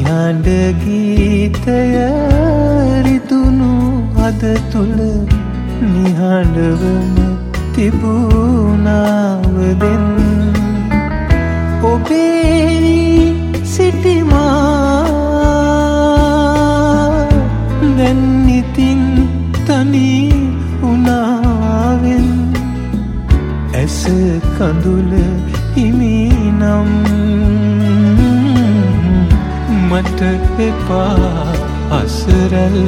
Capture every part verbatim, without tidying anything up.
නිහඬ ගීතය රිදුණු අද තුල නිහඬවම තිබුණාවදෙන් ඔබේ සිටිමා දැන් ඉතින් තනි වුණාවෙන් ඇස කඳුල හිමිනම් මට එපා අසරල්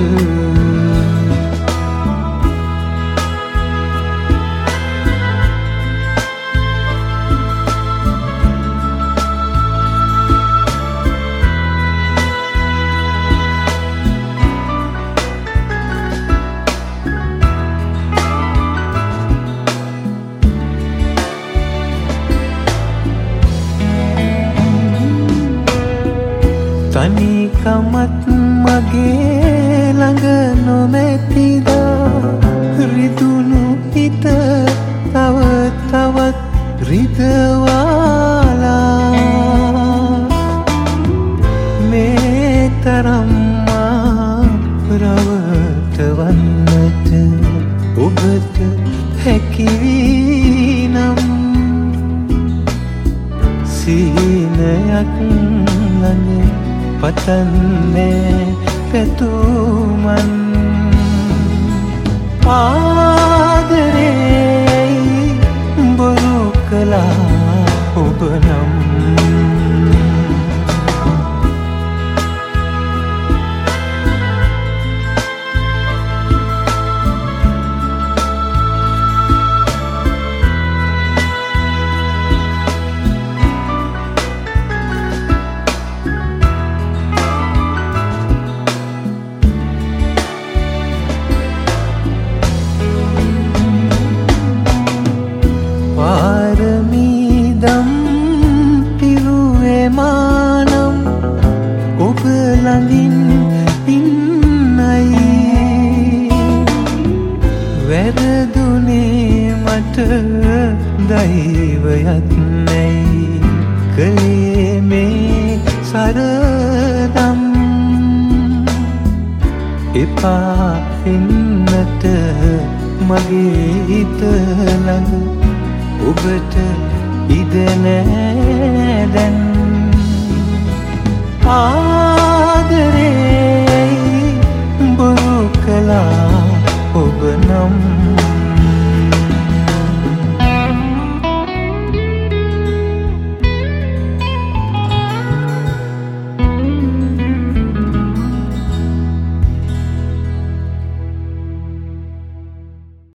තනිකමත් මගේ ළඟ නොමැතිදා රිදුණු හිත තව තවත් රිදවාලා මේ තරම්මා රවටවන්නට ඔබට හැකිනම් සිහිනයක් ළඟ පතන්නේ පැතුමන් ආදරේ බොරු කළා ඔබ නම් පාරමීදම් පිරුවේ මානම් ඔබ ළඟින් ඉන්නයි වැරදුනේ මට දෛවයත් නැයි කලේ මේ සරදම් එපා ඉන්නට මගේ හිත ළඟ ඔබට ඉඩ නෑ දැන් ආ